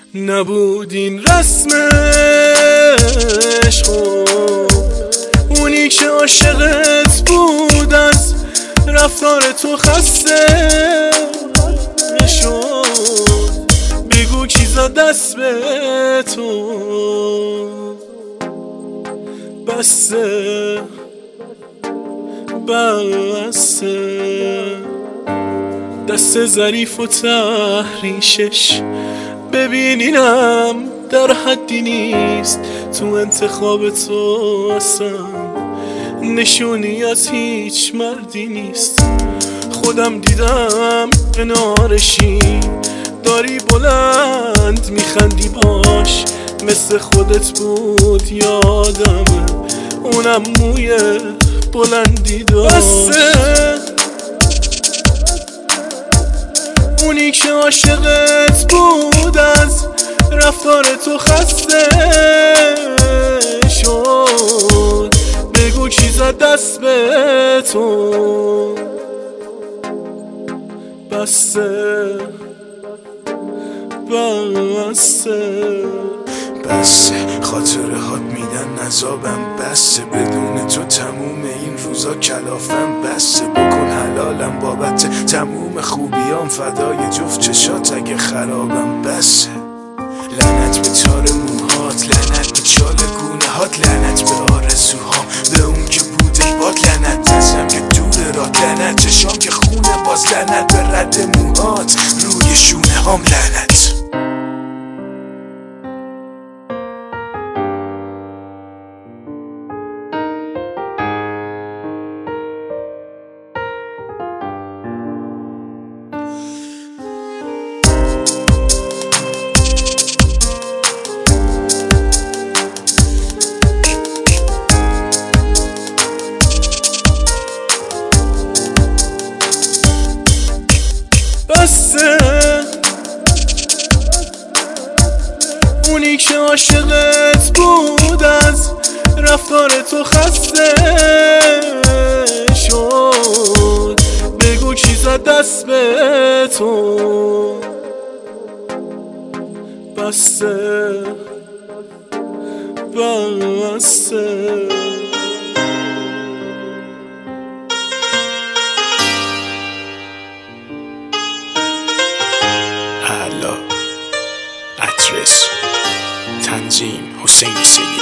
نبود این رسمش، خب اونی که عاشقت بود از رفتار تو خسته شد. بگو کی زد دست به تو، بسته دست ظریف و تحریشش. ببینینم در حدی نیست تو انتخاب تو، اصلا نشونیت هیچ مردی نیست. خودم دیدم کنارشی داری بلند میخندی، باش مثل خودت بود یادمه، اونم موی بلندی داشت. اونی که عاشقت بود از رفتار تو خسته شد. بگو کی زد دست به تو، بسته خاطره هات میدن نزابم، بسه بدون تو تموم این روزا کلافم، بسه بکن حلالم بابت تموم خوبیام، فدای جفت چشات اگه خرابم، بسه. لعنت به تار موهات، لعنت به چال گونه هات، لعنت به آرزوهام، به اون که بوده باد، لعنت دستم که دور راه، لعنت چشام که خونه باز، لعنت به رد موهات روی شونه هام، لعنت. اونی که عاشقت بود از رفتار تو خسته شد. بگو کی زد دست به تو، بسته حالا ادرس تنظیم حسین سید.